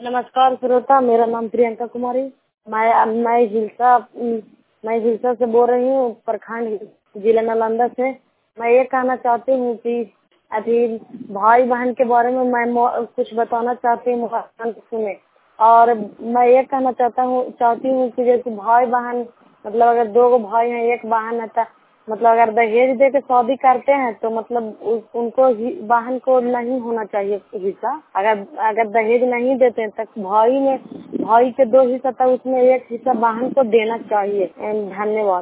नमस्कार श्रोता, मेरा नाम प्रियंका कुमारी। मैं हिलसा से बोल रही हूँ, प्रखंड जिला नालंदा से। मैं ये कहना चाहती हूँ कि अभी भाई बहन के बारे में मैं कुछ बताना चाहती हूँ, सुने। और मैं ये कहना चाहती हूँ कि जैसे भाई बहन मतलब अगर दो भाई हैं, एक बहन है, तो मतलब अगर दहेज दे के शादी करते हैं तो मतलब उनको बहन को नहीं होना चाहिए हिस्सा। अगर अगर दहेज नहीं देते हैं तो भाई के 2 हिस्सा था, उसमें एक हिस्सा बहन को देना चाहिए। धन्यवाद।